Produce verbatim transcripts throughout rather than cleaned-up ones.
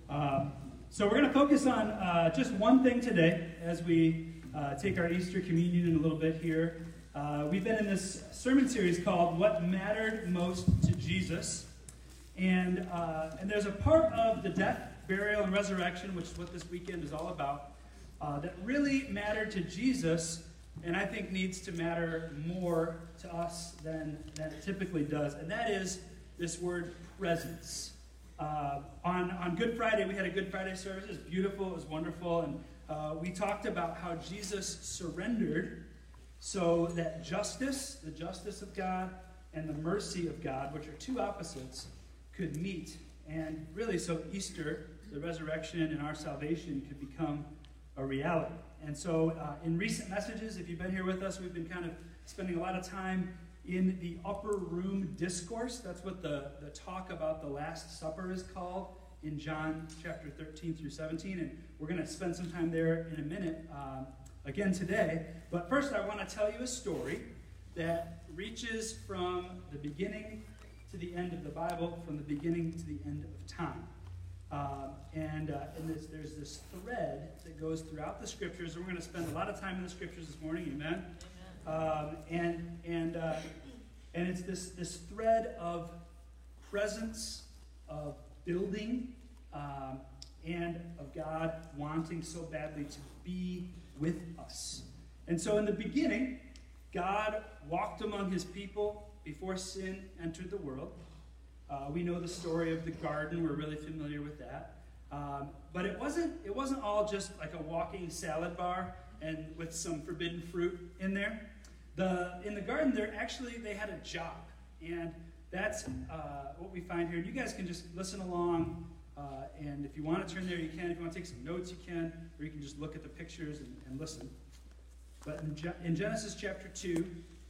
Um, so we're going to focus on uh, just one thing today as we uh, take our Easter communion in a little bit here. Uh, we've been in this sermon series called What Mattered Most to Jesus. And, uh, and there's a part of the death, burial, and resurrection, which is what this weekend is all about, uh, that really mattered to Jesus, and I think needs to matter more to us than, than it typically does. And that is this word presence. Uh, on, on Good Friday, we had a Good Friday service. It was beautiful. It was wonderful. And uh, we talked about how Jesus surrendered so that justice, the justice of God, and the mercy of God, which are two opposites, could meet. And really, so Easter, the resurrection and our salvation, could become a reality. And so uh, in recent messages, if you've been here with us, we've been kind of spending a lot of time in the upper room discourse. That's what the, the talk about the Last Supper is called in John chapter thirteen through seventeen. And we're going to spend some time there in a minute um, again today. But first, I want to tell you a story that reaches from the beginning to the end of the Bible, from the beginning to the end of time. Uh, and uh, and this, there's this thread that goes throughout the Scriptures. And we're going to spend a lot of time in the Scriptures this morning. Amen? Um, and and uh, and it's this this thread of presence, of building, um, and of God wanting so badly to be with us. And so in the beginning, God walked among his people before sin entered the world. Uh, we know the story of the garden. We're really familiar with that. Um, but it wasn't it wasn't all just like a walking salad bar and with some forbidden fruit in there. The in the garden, there actually they had a job, and that's uh, what we find here. And you guys can just listen along, uh, and if you want to turn there, you can. If you want to take some notes, you can, or you can just look at the pictures and, and listen. But in, Ge- in Genesis chapter two,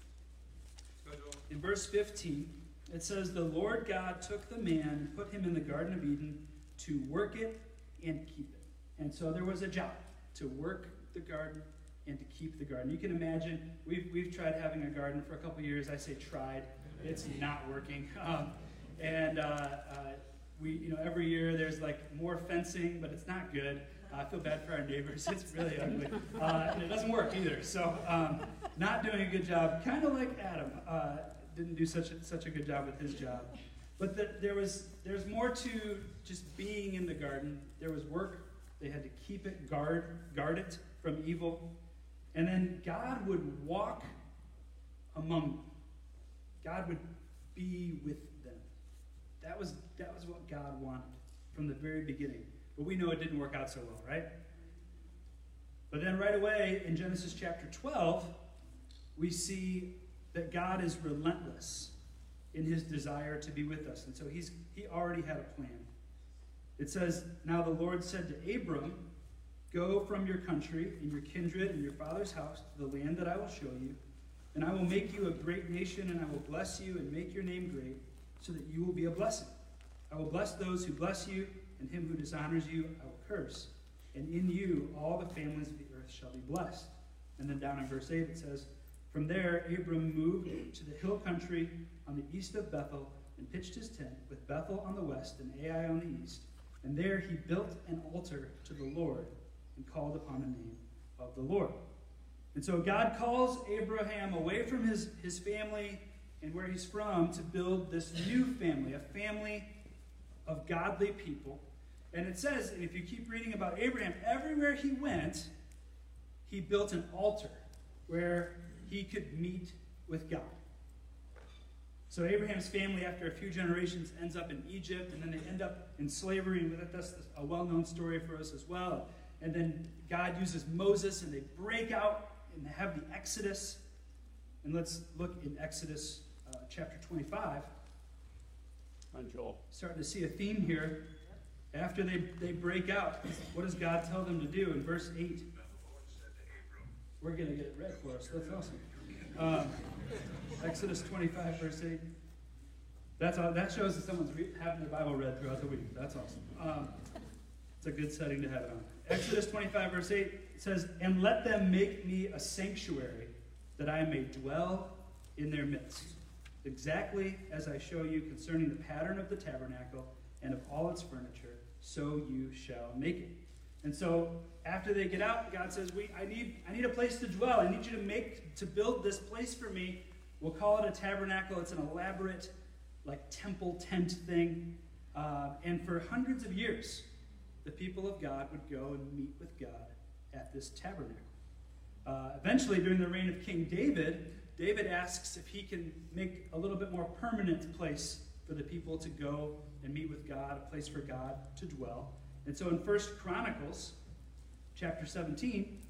in verse fifteen, it says, "The Lord God took the man and put him in the Garden of Eden to work it and keep it." And so there was a job to work the garden and to keep the garden. You can imagine, we've we've tried having a garden for a couple years. I say tried. It's not working. Um, and uh, uh, we, you know, every year there's like more fencing, but it's not good. Uh, I feel bad for our neighbors. It's really ugly. Uh, and it doesn't work either. So um, not doing a good job, kind of like Adam. Uh, didn't do such a, such a good job with his job. But the, there was there's more to just being in the garden. There was work. They had to keep it, guard, guard it from evil. And then God would walk among them. God would be with them. That was that was what God wanted from the very beginning. But we know it didn't work out so well, right? But then right away in Genesis chapter twelve, we see that God is relentless in his desire to be with us. And so he's he already had a plan. It says, "Now the Lord said to Abram, go from your country and your kindred and your father's house to the land that I will show you, and I will make you a great nation, and I will bless you and make your name great, so that you will be a blessing. I will bless those who bless you, and him who dishonors you I will curse. And in you all the families of the earth shall be blessed." And then down in verse eight it says, "From there Abram moved to the hill country on the east of Bethel, and pitched his tent, with Bethel on the west and Ai on the east. And there he built an altar to the Lord, and called upon the name of the Lord." And so God calls Abraham away from his, his family and where he's from to build this new family, a family of godly people. And it says, and if you keep reading about Abraham, everywhere he went, he built an altar where he could meet with God. So Abraham's family, after a few generations, ends up in Egypt, and then they end up in slavery, and that's a well-known story for us as well. And then God uses Moses, and they break out, and they have the Exodus. And let's look in Exodus uh, chapter twenty-five. Hi, Joel. Starting to see a theme here. After they, they break out, what does God tell them to do? In verse eight. We're going to get it read for us. That's awesome. Um, Exodus twenty-five, verse eight. That's all, that shows that someone's re- having their Bible read throughout the week. That's awesome. Um, it's a good setting to have it on. Exodus twenty-five, verse eight says, "And let them make me a sanctuary, that I may dwell in their midst, exactly as I show you concerning the pattern of the tabernacle and of all its furniture, so you shall make it. And so after they get out, God says, "We, I need, I need a place to dwell. I need you to make, to build this place for me." We'll call it a tabernacle. It's an elaborate, like temple tent thing. Uh, and for hundreds of years, the people of God would go and meet with God at this tabernacle. Uh, eventually, during the reign of King David, David asks if he can make a little bit more permanent place for the people to go and meet with God, a place for God to dwell. And so in First Chronicles, chapter seventeen,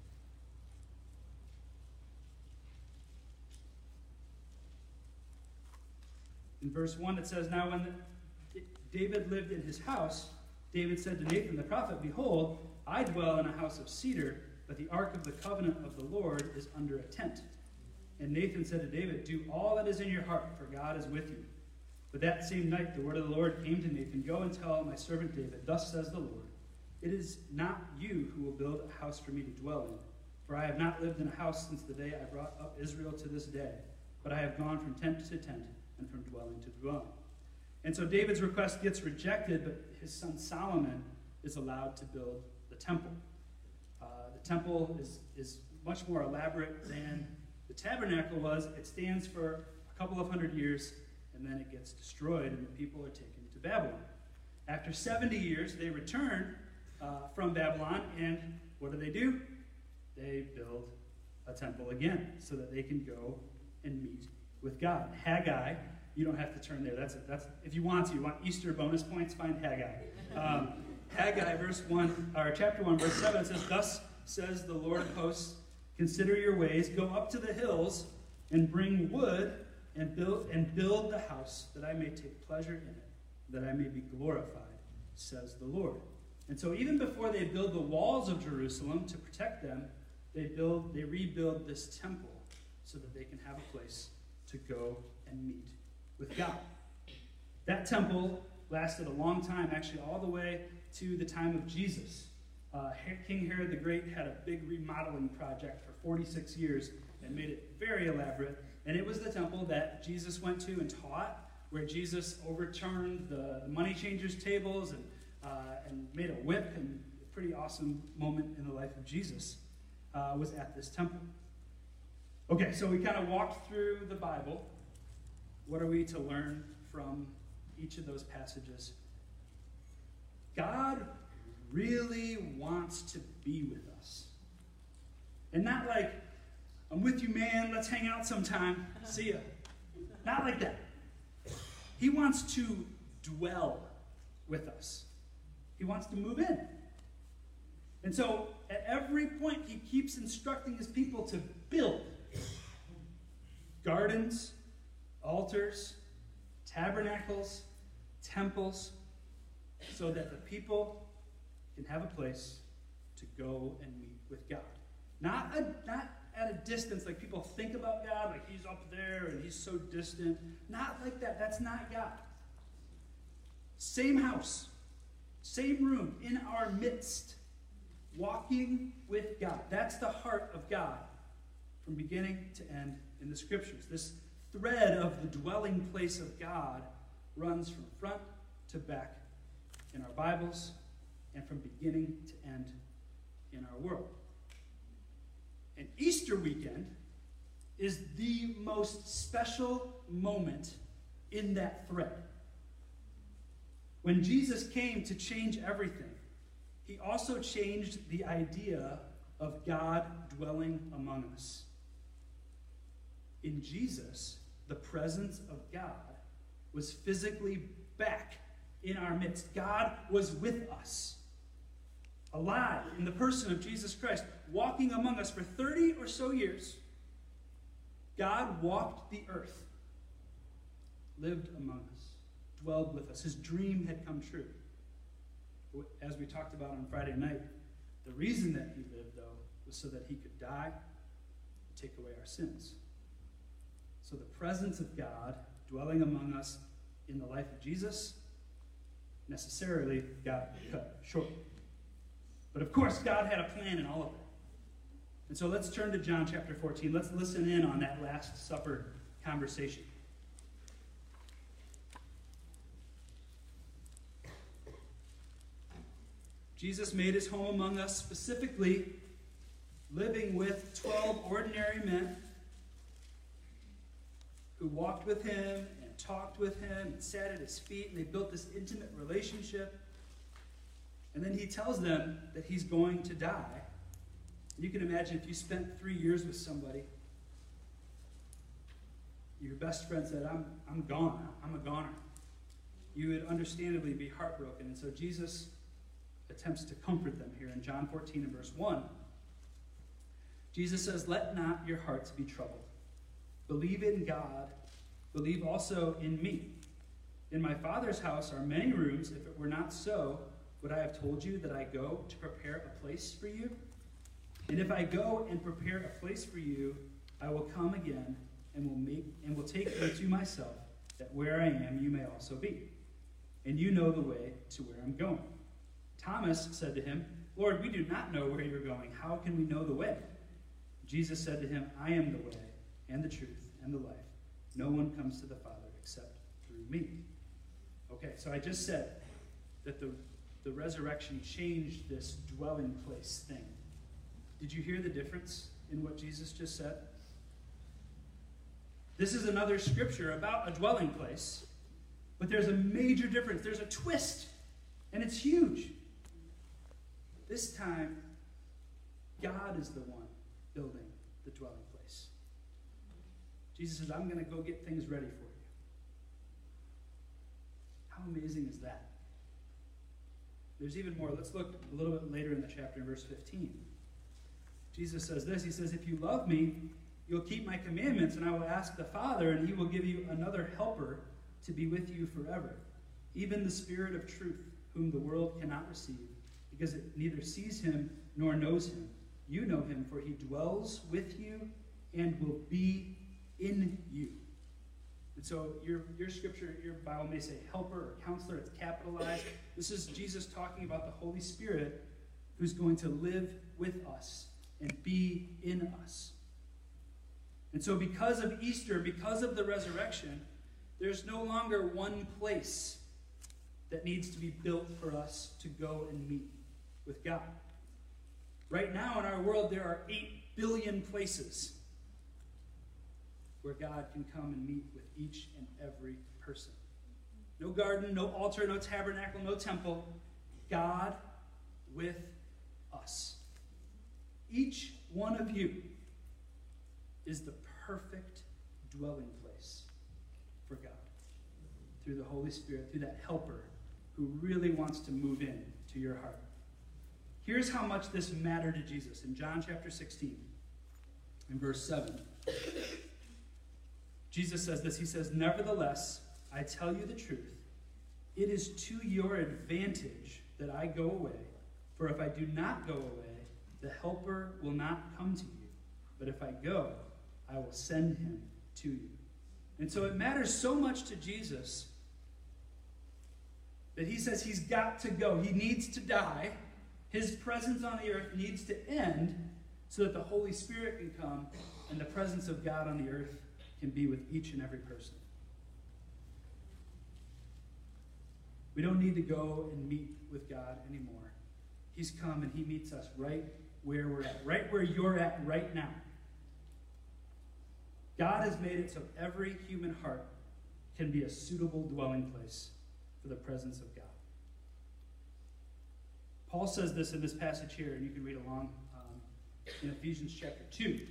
in verse one, it says, "Now when the, David lived in his house, David said to Nathan the prophet, 'Behold, I dwell in a house of cedar, but the ark of the covenant of the Lord is under a tent.' And Nathan said to David, 'Do all that is in your heart, for God is with you.' But that same night the word of the Lord came to Nathan, 'Go and tell my servant David, thus says the Lord, it is not you who will build a house for me to dwell in, for I have not lived in a house since the day I brought up Israel to this day, but I have gone from tent to tent and from dwelling to dwelling.'" And so David's request gets rejected, but his son Solomon is allowed to build the temple. Uh, the temple is, is much more elaborate than the tabernacle was. It stands for a couple of hundred years, and then it gets destroyed, and the people are taken to Babylon. After seventy years, they return uh, from Babylon, and what do they do? They build a temple again, so that they can go and meet with God. Haggai, you don't have to turn there. That's it. That's if you want to. You want Easter bonus points? Find Haggai. Um, Haggai, verse one, or chapter one, verse seven says, "Thus says the Lord of hosts, consider your ways, go up to the hills, and bring wood, and build and build the house, that I may take pleasure in it, that I may be glorified, says the Lord." And so even before they build the walls of Jerusalem to protect them, they build, they rebuild this temple so that they can have a place to go and meet with God. That temple lasted a long time, actually all the way to the time of Jesus. Uh, King Herod the Great had a big remodeling project for forty-six years and made it very elaborate. And it was the temple that Jesus went to and taught, where Jesus overturned the money changers' tables and, uh, and made a whip, and a pretty awesome moment in the life of Jesus uh, was at this temple. Okay, so we kind of walked through the Bible. What are we to learn from each of those passages? God really wants to be with us. And not like, "I'm with you, man, let's hang out sometime, see ya." Not like that. He wants to dwell with us. He wants to move in. And so, at every point, he keeps instructing his people to build gardens, altars, tabernacles, temples, so that the people can have a place to go and meet with God. Not, a, not at a distance, like people think about God, like he's up there and he's so distant. Not like that. That's not God. Same house, same room, in our midst, walking with God. That's the heart of God from beginning to end in the Scriptures. This thread of the dwelling place of God runs from front to back in our Bibles and from beginning to end in our world. And Easter weekend is the most special moment in that thread. When Jesus came to change everything, he also changed the idea of God dwelling among us. In Jesus, the presence of God was physically back in our midst. God was with us, alive in the person of Jesus Christ, walking among us for thirty or so years. God walked the earth, lived among us, dwelled with us. His dream had come true. As we talked about on Friday night, the reason that he lived, though, was so that he could die and take away our sins. So the presence of God dwelling among us in the life of Jesus necessarily got cut short. But of course, God had a plan in all of it. And so let's turn to John chapter fourteen. Let's listen in on that Last Supper conversation. Jesus made his home among us specifically, living with twelve ordinary men who walked with him and talked with him and sat at his feet, and they built this intimate relationship. And then he tells them that he's going to die. And you can imagine if you spent three years with somebody, your best friend said, I'm, I'm gone. I'm a goner. You would understandably be heartbroken. And so Jesus attempts to comfort them here in John fourteen and verse one. Jesus says, let not your hearts be troubled. Believe in God. Believe also in me. In my Father's house are many rooms. If it were not so, would I have told you that I go to prepare a place for you? And if I go and prepare a place for you, I will come again and will make and will take you to myself, that where I am you may also be. And you know the way to where I'm going. Thomas said to him, Lord, we do not know where you're going. How can we know the way? Jesus said to him, I am the way and the truth and the life. No one comes to the Father except through me. Okay, so I just said that the, the resurrection changed this dwelling place thing. Did you hear the difference in what Jesus just said? This is another scripture about a dwelling place, but there's a major difference. There's a twist, and it's huge. This time, God is the one building the dwelling place. Jesus says, I'm going to go get things ready for you. How amazing is that? There's even more. Let's look a little bit later in the chapter in verse fifteen. Jesus says this. He says, if you love me, you'll keep my commandments, and I will ask the Father, and he will give you another helper to be with you forever, even the Spirit of truth, whom the world cannot receive, because it neither sees him nor knows him. You know him, for he dwells with you and will be in you. And so your, your scripture, your Bible may say helper or counselor. It's capitalized. This is Jesus talking about the Holy Spirit who's going to live with us and be in us. And so because of Easter, because of the resurrection, there's no longer one place that needs to be built for us to go and meet with God. Right now in our world, there are eight billion places where God can come and meet with each and every person. No garden, no altar, no tabernacle, no temple. God with us. Each one of you is the perfect dwelling place for God through the Holy Spirit, through that helper who really wants to move in to your heart. Here's how much this mattered to Jesus in John chapter sixteen, in verse seven. Jesus says this. He says, nevertheless, I tell you the truth. It is to your advantage that I go away. For if I do not go away, the helper will not come to you. But if I go, I will send him to you. And so it matters so much to Jesus that he says he's got to go. He needs to die. His presence on the earth needs to end so that the Holy Spirit can come and the presence of God on the earth can be with each and every person. We don't need to go and meet with God anymore. He's come and he meets us right where we're at, right where you're at right now. God has made it so every human heart can be a suitable dwelling place for the presence of God. Paul says this in this passage here, and you can read along um, in Ephesians chapter two.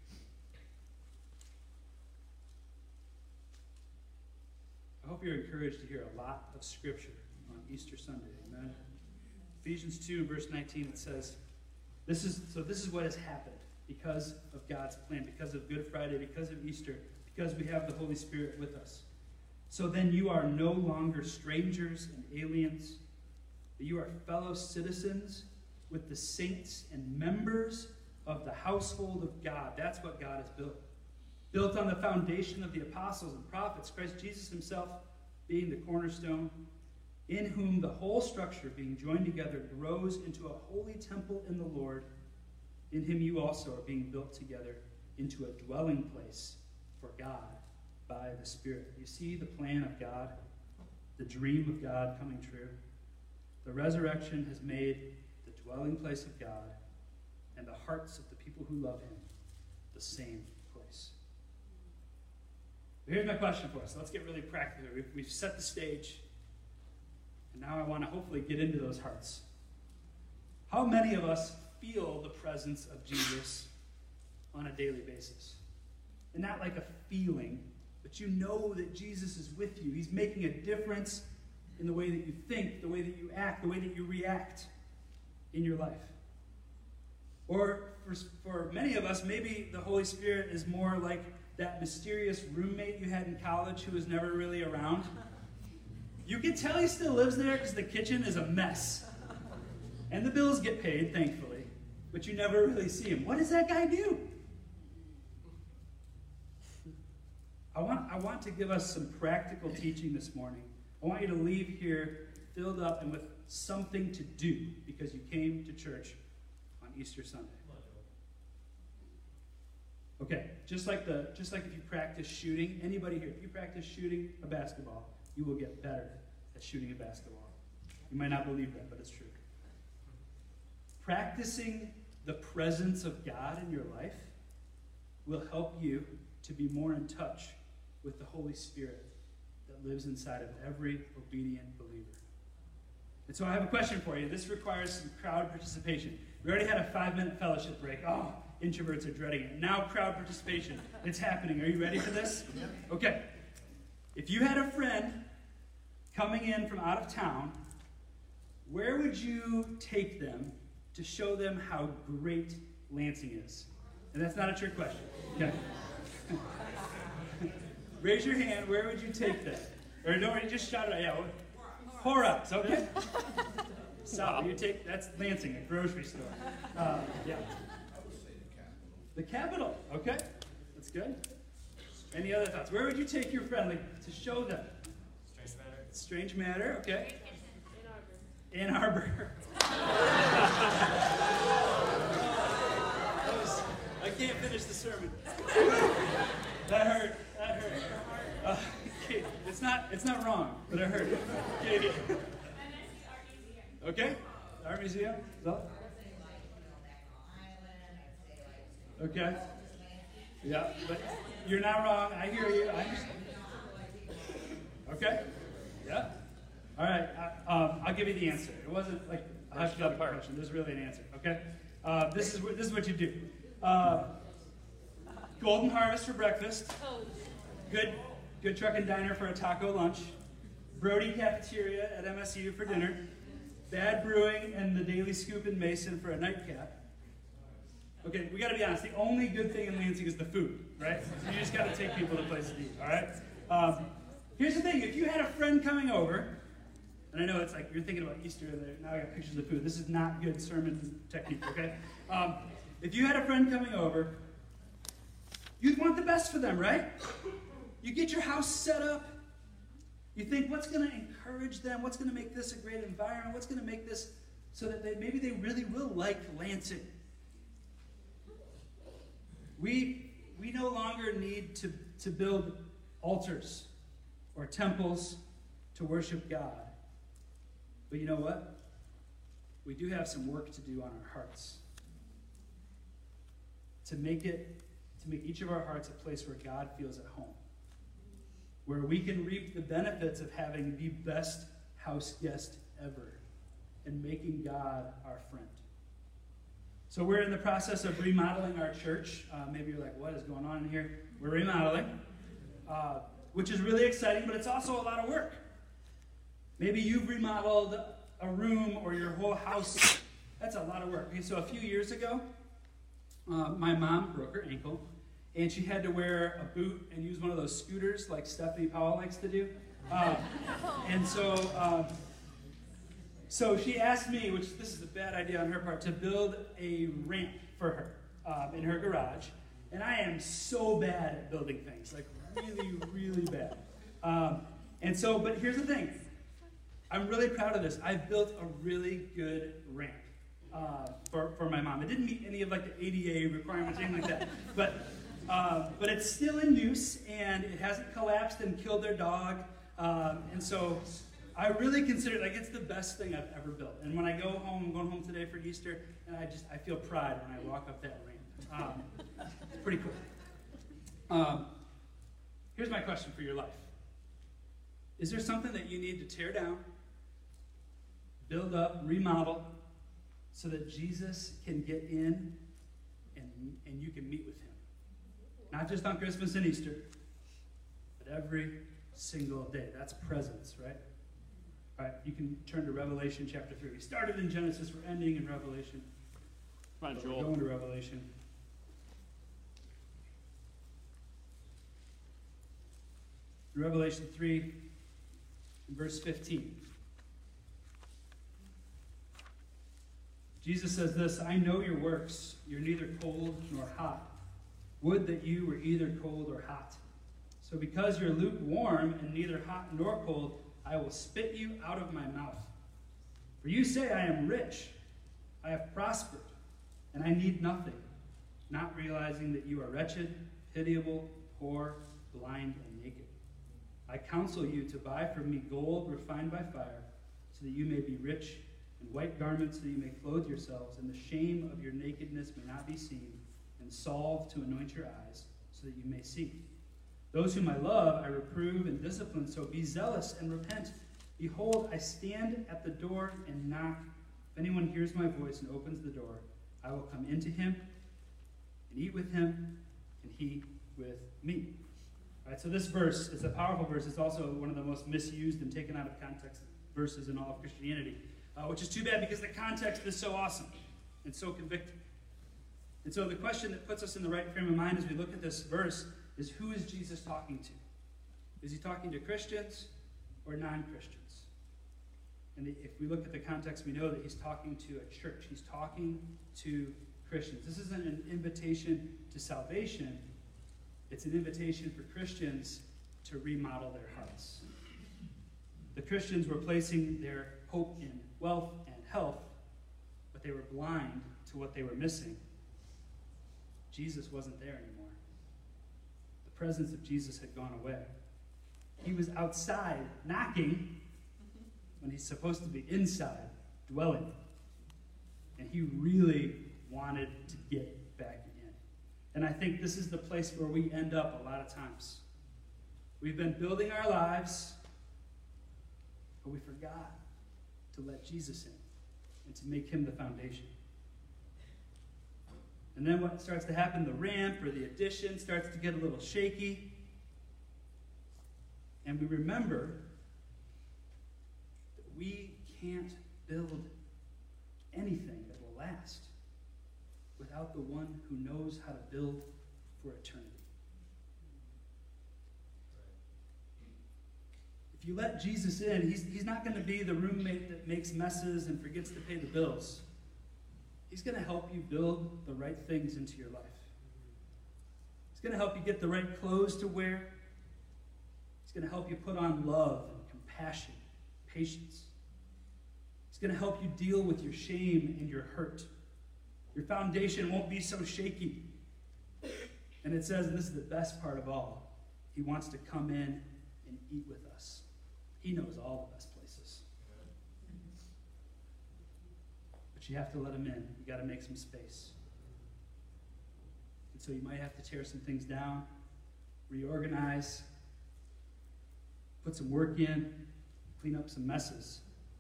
I hope you're encouraged to hear a lot of Scripture on Easter Sunday. Amen. Ephesians two, verse nineteen, it says, "This is so. This is what has happened because of God's plan, because of Good Friday, because of Easter, because we have the Holy Spirit with us. So then, you are no longer strangers and aliens, but you are fellow citizens with the saints and members of the household of God." That's what God has built. Built on the foundation of the apostles and prophets, Christ Jesus himself being the cornerstone, in whom the whole structure being joined together grows into a holy temple in the Lord. In him you also are being built together into a dwelling place for God by the Spirit. You see the plan of God, the dream of God coming true. The resurrection has made the dwelling place of God and the hearts of the people who love him the same place. But here's my question for us. So let's get really practical. We've, we've set the stage, and now I want to hopefully get into those hearts. How many of us feel the presence of Jesus on a daily basis? And not like a feeling, but you know that Jesus is with you. He's making a difference in the way that you think, the way that you act, the way that you react in your life. Or for, for many of us, maybe the Holy Spirit is more like that mysterious roommate you had in college who was never really around. You can tell he still lives there because the kitchen is a mess. And the bills get paid, thankfully. But you never really see him. What does that guy do? I want, I want to give us some practical teaching this morning. I want you to leave here filled up and with something to do because you came to church on Easter Sunday. Okay, just like the just like if you practice shooting, anybody here, if you practice shooting a basketball, you will get better at shooting a basketball. You might not believe that, but it's true. Practicing the presence of God in your life will help you to be more in touch with the Holy Spirit that lives inside of every obedient believer. And so I have a question for you. This requires some crowd participation. We already had a five-minute fellowship break. Oh, introverts are dreading it. Now crowd participation. It's happening. Are you ready for this? Okay. If you had a friend coming in from out of town, where would you take them to show them how great Lansing is? And that's not a trick question. Okay. Raise your hand. Where would you take them? Or don't worry, just shout it out. Yeah. Horrocks, okay? South, you take, that's Lansing, a grocery store. Uh, yeah. The Capitol, okay? That's good. Any other thoughts? Where would you take your friend like, to show them? Strange Matter. Strange Matter, okay. Ann Arbor. was, I can't finish the sermon. That hurt. That hurt. Uh, okay. It's not. It's not wrong, but it hurt. Katie. Okay. Art Museum. So? Okay. Yeah, but you're not wrong. I hear you. I understand. Okay. Yeah. All right. I, um, I'll give you the answer. It wasn't like a hypothetical question. There's really an answer. Okay. Uh, this is what this is what you do. Uh, Golden Harvest for breakfast. Good, good truck and diner for a taco lunch. Brody Cafeteria at M S U for dinner. Bad Brewing and the Daily Scoop in Mason for a nightcap. Okay, we got to be honest. The only good thing in Lansing is the food, right? So you just got to take people to places to eat. All right. Um, here's the thing: if you had a friend coming over, and I know it's like you're thinking about Easter, and now I got pictures of food. This is not good sermon technique. Okay. Um, if you had a friend coming over, you'd want the best for them, right? You get your house set up. You think, what's going to encourage them? What's going to make this a great environment? What's going to make this so that they maybe they really will like Lansing? We we no longer need to, to build altars or temples to worship God. But you know what? We do have some work to do on our hearts. To make it, to make each of our hearts a place where God feels at home. Where we can reap the benefits of having the best house guest ever and making God our friend. So we're in the process of remodeling our church. Uh, maybe you're like, what is going on in here? We're remodeling, uh, which is really exciting, but it's also a lot of work. Maybe you've remodeled a room or your whole house. That's a lot of work. Okay, so a few years ago, uh, my mom broke her ankle, and she had to wear a boot and use one of those scooters like Stephanie Powell likes to do. Um, and so... Um, So she asked me, which this is a bad idea on her part, to build a ramp for her um, in her garage. And I am so bad at building things, like really, really bad. Um, and so, but here's the thing. I'm really proud of this. I built a really good ramp uh, for, for my mom. It didn't meet any of like the A D A requirements, anything like that. But, uh, but it's still in use, and it hasn't collapsed and killed their dog. Um, and so... I really consider it like it's the best thing I've ever built. And when I go home, I'm going home today for Easter, and I just I feel pride when I walk up that ramp. Um, pretty cool. Um, here's my question for your life. Is there something that you need to tear down, build up, remodel, so that Jesus can get in and, and you can meet with him? Not just on Christmas and Easter, but every single day. That's presence, right? All right, you can turn to Revelation chapter three. We started in Genesis, we're ending in Revelation. Come on, We're Joel. going to Revelation. Revelation three, verse fifteen. Jesus says this, I know your works. You're neither cold nor hot. Would that you were either cold or hot. So because you're lukewarm and neither hot nor cold, I will spit you out of my mouth. For you say, I am rich, I have prospered, and I need nothing, not realizing that you are wretched, pitiable, poor, blind, and naked. I counsel you to buy from me gold refined by fire, so that you may be rich, and white garments so that you may clothe yourselves, and the shame of your nakedness may not be seen, and salve to anoint your eyes, so that you may see. Those whom I love I reprove and discipline, so be zealous and repent. Behold, I stand at the door and knock. If anyone hears my voice and opens the door, I will come into him and eat with him, and he with me. All right, so this verse is a powerful verse. It's also one of the most misused and taken out of context verses in all of Christianity, uh, which is too bad because the context is so awesome and so convicting. And so the question that puts us in the right frame of mind as we look at this verse is, who is Jesus talking to? Is he talking to Christians or non-Christians? And if we look at the context, we know that he's talking to a church. He's talking to Christians. This isn't an invitation to salvation. It's an invitation for Christians to remodel their hearts. The Christians were placing their hope in wealth and health, but they were blind to what they were missing. Jesus wasn't there anymore. The presence of Jesus had gone away. He was outside knocking when he's supposed to be inside dwelling. And he really wanted to get back in. And I think this is the place where we end up a lot of times. We've been building our lives, but we forgot to let Jesus in and to make him the foundation. And then what starts to happen, the ramp or the addition starts to get a little shaky. And we remember that we can't build anything that will last without the one who knows how to build for eternity. If you let Jesus in, he's, he's not going to be the roommate that makes messes and forgets to pay the bills. He's going to help you build the right things into your life. He's going to help you get the right clothes to wear. He's going to help you put on love and compassion, patience. He's going to help you deal with your shame and your hurt. Your foundation won't be so shaky. And it says, and this is the best part of all, he wants to come in and eat with us. He knows all the best places. But you have to let him in. You got to make some space. And so you might have to tear some things down, reorganize, put some work in, clean up some messes.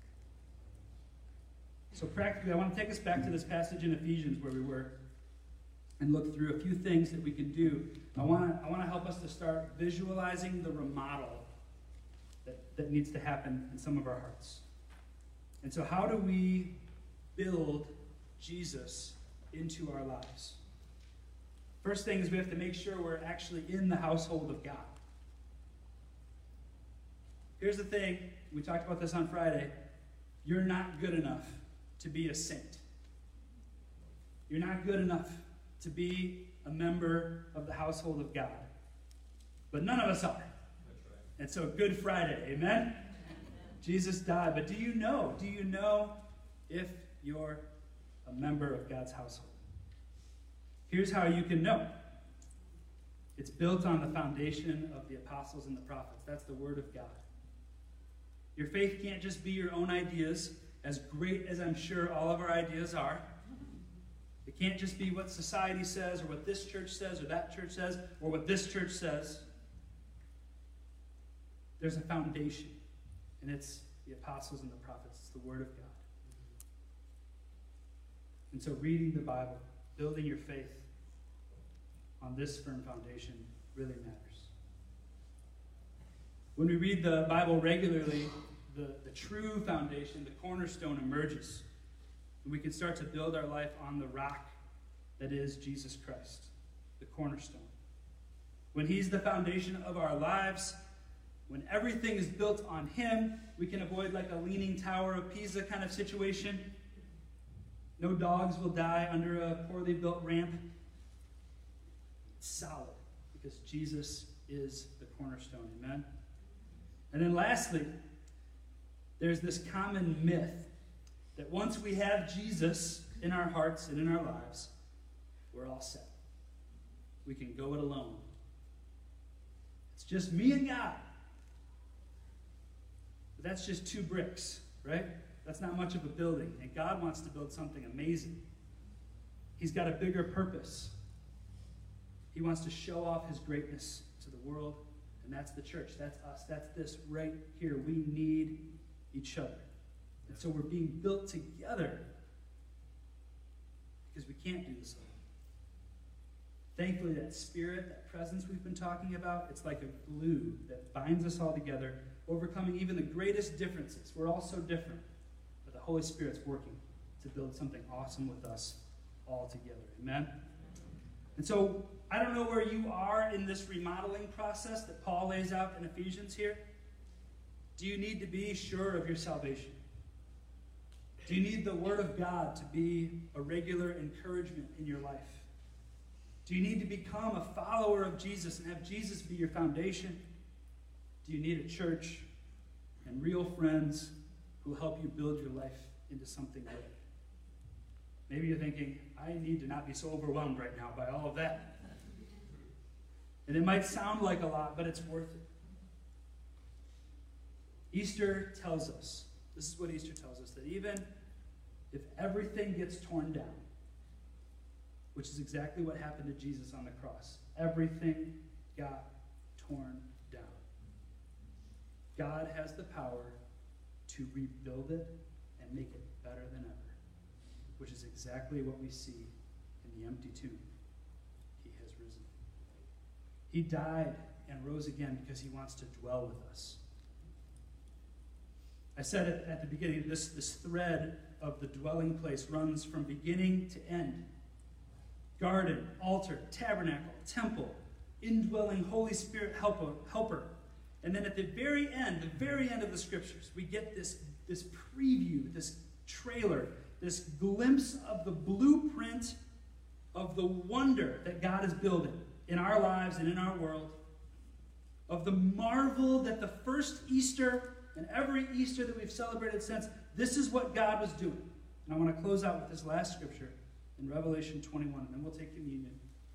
So practically, I want to take us back to this passage in Ephesians where we were and look through a few things that we can do. I want to, I want to help us to start visualizing the remodel that, that needs to happen in some of our hearts. And so how do we build Jesus into our lives? First thing is we have to make sure we're actually in the household of God. Here's the thing, we talked about this on Friday. You're not good enough to be a saint. You're not good enough to be a member of the household of God. But none of us are. That's right. And so Good Friday, amen? Amen? Jesus died. But do you know, do you know if you're a member of God's household? Here's how you can know. It's built on the foundation of the apostles and the prophets. That's the Word of God. Your faith can't just be your own ideas, as great as I'm sure all of our ideas are. It can't just be what society says, or what this church says, or that church says, or what this church says. There's a foundation, and it's the apostles and the prophets. It's the Word of God. And so reading the Bible, building your faith on this firm foundation really matters. When we read the Bible regularly, the, the true foundation, the cornerstone emerges. And we can start to build our life on the rock that is Jesus Christ, the cornerstone. When he's the foundation of our lives, when everything is built on him, we can avoid like a leaning tower of Pisa kind of situation. No dogs will die under a poorly built ramp. It's solid because Jesus is the cornerstone. Amen? And then lastly, there's this common myth that once we have Jesus in our hearts and in our lives, we're all set. We can go it alone. It's just me and God. But that's just two bricks, right? That's not much of a building. And God wants to build something amazing. He's got a bigger purpose. He wants to show off his greatness to the world. And that's the church. That's us. That's this right here. We need each other. And so we're being built together because we can't do this alone. Thankfully, that spirit, that presence we've been talking about, it's like a glue that binds us all together, overcoming even the greatest differences. We're all so different. But the Holy Spirit's working to build something awesome with us all together. Amen? And so, I don't know where you are in this remodeling process that Paul lays out in Ephesians here. Do you need to be sure of your salvation? Do you need the Word of God to be a regular encouragement in your life? Do you need to become a follower of Jesus and have Jesus be your foundation? Do you need a church and real friends who will help you build your life into something great? Maybe you're thinking, I need to not be so overwhelmed right now by all of that. And it might sound like a lot, but it's worth it. Easter tells us, this is what Easter tells us, that even if everything gets torn down, which is exactly what happened to Jesus on the cross, everything got torn down. God has the power to rebuild it and make it better than ever, which is exactly what we see in the empty tomb. He has risen. He died and rose again because he wants to dwell with us. I said it at the beginning, this, this thread of the dwelling place runs from beginning to end. Garden, altar, tabernacle, temple, indwelling Holy Spirit helper, helper. And then at the very end, the very end of the scriptures, we get this, this preview, this trailer, this glimpse of the blueprint of the wonder that God is building in our lives and in our world, of the marvel that the first Easter and every Easter that we've celebrated since, this is what God was doing. And I want to close out with this last scripture in Revelation twenty-one, and then we'll take communion.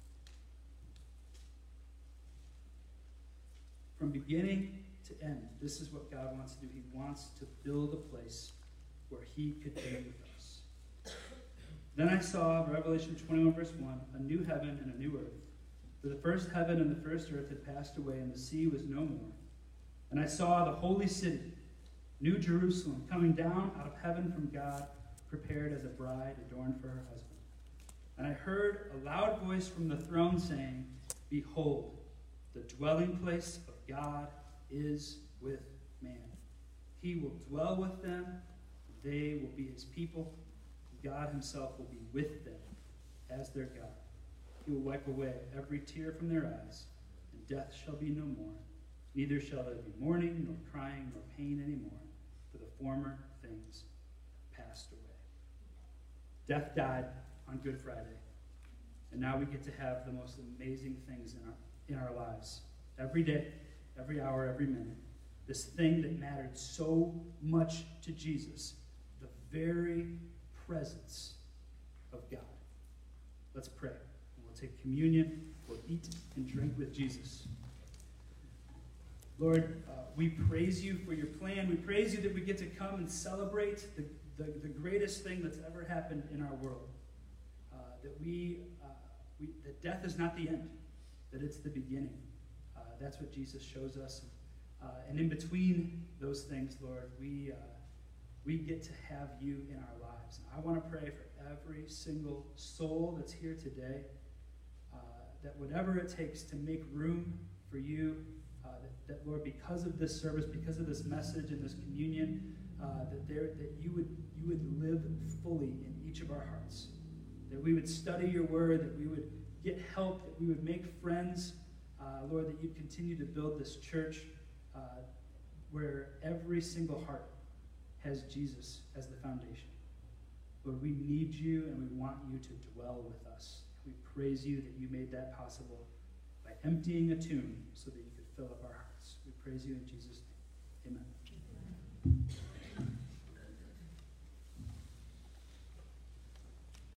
From beginning to end, this is what God wants to do. He wants to build a place where he could be with us. Then I saw, Revelation twenty-one, verse one, a new heaven and a new earth. For the first heaven and the first earth had passed away, and the sea was no more. And I saw the holy city, New Jerusalem, coming down out of heaven from God, prepared as a bride adorned for her husband. And I heard a loud voice from the throne saying, Behold, the dwelling place of God is with man. He will dwell with them, and they will be his people. And God himself will be with them as their God. He will wipe away every tear from their eyes, and death shall be no more. Neither shall there be mourning, nor crying, nor pain anymore, for the former things have passed away. Death died on Good Friday, and now we get to have the most amazing things in our in our lives. Every day, every hour, every minute. This thing that mattered so much to Jesus, the very presence of God. Let's pray. And we'll take communion. We'll eat and drink with Jesus. Lord, uh, we praise you for your plan. We praise you that we get to come and celebrate the, the, the greatest thing that's ever happened in our world. Uh, that we, uh, we, that death is not the end, that it's the beginning. Uh, that's what Jesus shows us. Uh, and in between those things, Lord, we, uh, we get to have you in our lives. And I want to pray for every single soul that's here today, uh, that whatever it takes to make room for you, uh, that, that, Lord, because of this service, because of this message and this communion, uh, that, there, that you would, you would live fully in each of our hearts. That we would study your word, that we would get help, that we would make friends. Uh, Lord, that you'd continue to build this church uh, where every single heart has Jesus as the foundation. Lord, we need you and we want you to dwell with us. We praise you that you made that possible by emptying a tomb so that you could fill up our hearts. We praise you in Jesus' name. Amen.